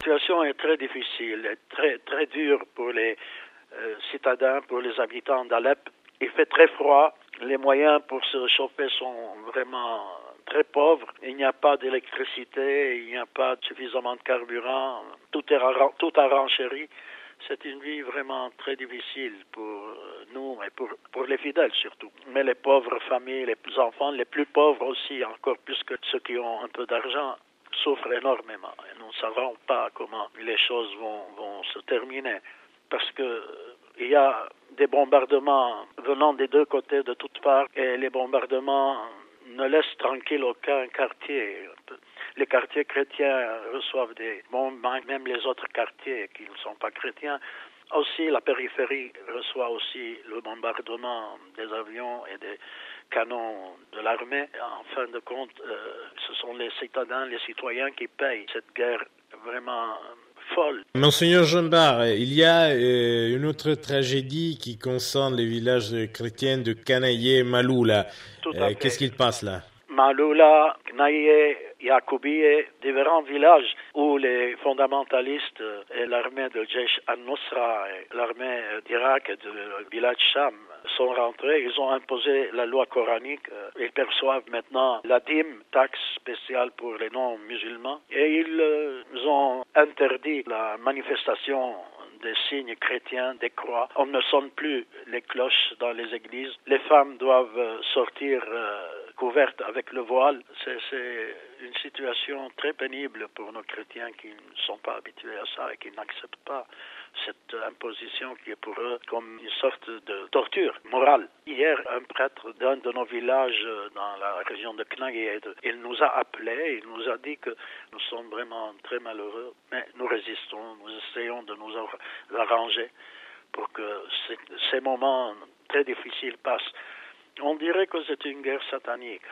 situation est très difficile, très, très dure pour les citadins, pour les habitants d'Alep. Il fait très froid. Les moyens pour se chauffer sont vraiment très pauvres. Il n'y a pas d'électricité, il n'y a pas suffisamment de carburant. Tout a renchéri. C'est une vie vraiment très difficile pour nous et pour les fidèles surtout. Mais les pauvres familles, les enfants, les plus pauvres aussi, encore plus que ceux qui ont un peu d'argent, souffrent énormément. Et nous ne savons pas comment les choses vont se terminer. Parce que il y a des bombardements venant des deux côtés, de toutes parts, et les bombardements ne laissent tranquille aucun quartier. Les quartiers chrétiens reçoivent des bombes, même les autres quartiers qui ne sont pas chrétiens. Aussi, la périphérie reçoit aussi le bombardement des avions et des canons de l'armée. En fin de compte, ce sont les citadins, les citoyens qui payent cette guerre vraiment folle. Monseigneur Jambard, il y a une autre tragédie qui concerne les villages chrétiens de Kanaye et Maloula. Tout à fait. Qu'est-ce qu'il passe là? Maloula, Knaye, Yacoubiye, différents villages où les fondamentalistes et l'armée de Jaish al-Nusra et l'armée d'Irak et de Bilad Sham sont rentrés. Ils ont imposé la loi coranique. Ils perçoivent maintenant la dîme, taxe spéciale pour les non-musulmans. Et ils ont interdit la manifestation des signes chrétiens, des croix. On ne sonne plus les cloches dans les églises. Les femmes doivent sortir couvertes avec le voile. C'est une situation très pénible pour nos chrétiens qui ne sont pas habitués à ça et qui n'acceptent pas cette imposition qui est pour eux comme une sorte de torture morale. Hier, un prêtre d'un de nos villages dans la région de Knaye, il nous a appelés, il nous a dit que nous sommes vraiment très malheureux, mais nous résistons, nous essayons de nous arranger pour que ces moments très difficiles passent. On dirait que c'est une guerre satanique,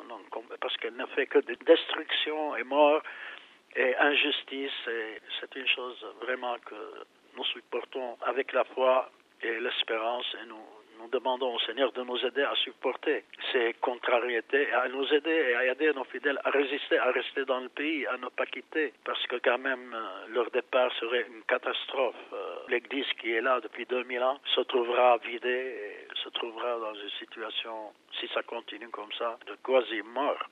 parce qu'elle ne fait que de destruction et mort et injustice. Et c'est une chose vraiment que nous supportons avec la foi et l'espérance, et nous demandons au Seigneur de nous aider à supporter ces contrariétés, à nous aider et à aider nos fidèles à résister, à rester dans le pays, à ne pas quitter, parce que quand même leur départ serait une catastrophe. L'église qui est là depuis 2000 ans se trouvera vidée et se trouvera dans une situation, si ça continue comme ça, de quasi-mort.